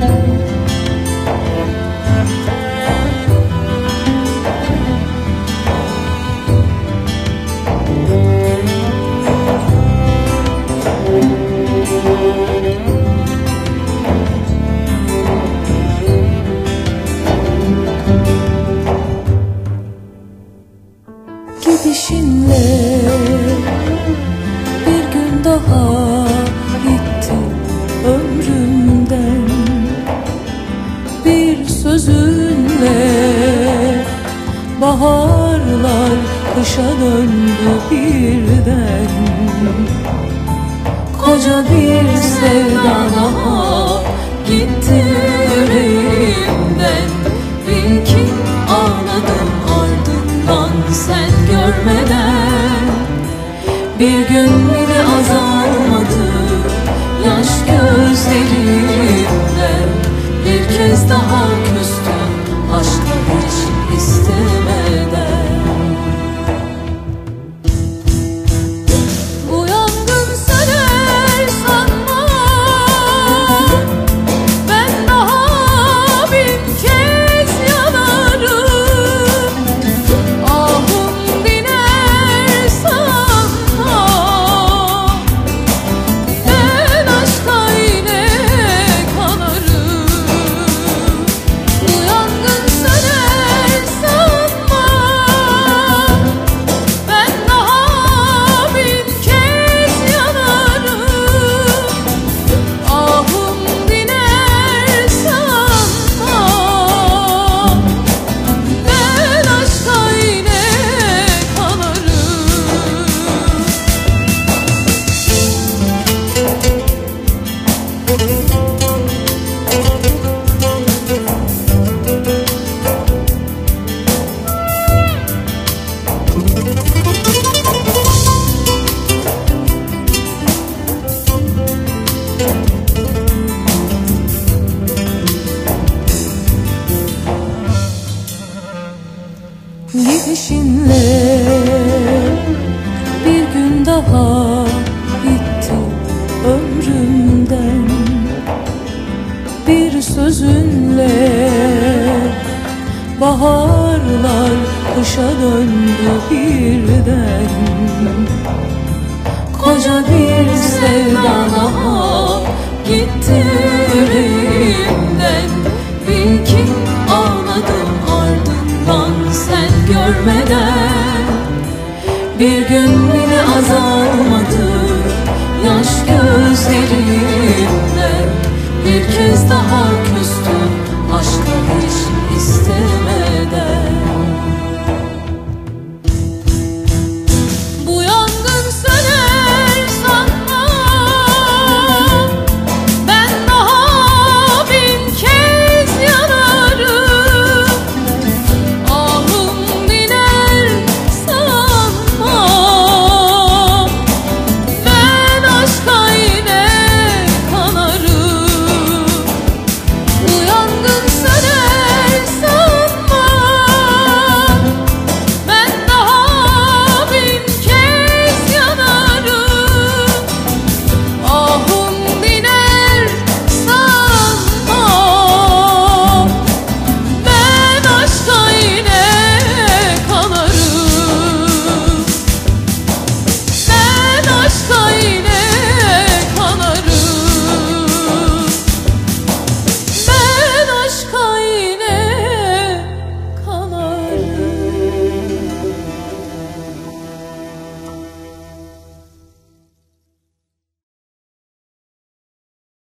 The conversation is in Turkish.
Gidişinle bir gün daha gitti ömrümden. Bir sözünle baharlar kışa döndü birden. Koca bir sevda daha gitti yüreğimden. Bil ki ağladım ardından sen görmeden. Bir gün bile azalmadı yaş gözlerimden. Bir kez daha küstüm aşkla hiç istemeden. Bu yangın söner sanma, ben daha bin kez yanarım. Ahım diner sanma, ben aşka yine kanarım. Bu yangın söner sanma, ben daha bin kez yanarım. Ahım diner sanma, ben aşka yine kanarım. Gidişinle bir gün daha gitti ömrümden. Bir sözünle baharlar kışa döndü birden. Koca bir sevda daha gitti yüreğimden. Bil ki ağladım ardından sen görmeden. Bir gün bile azalmadı yaş gözlerimden. Bir kez daha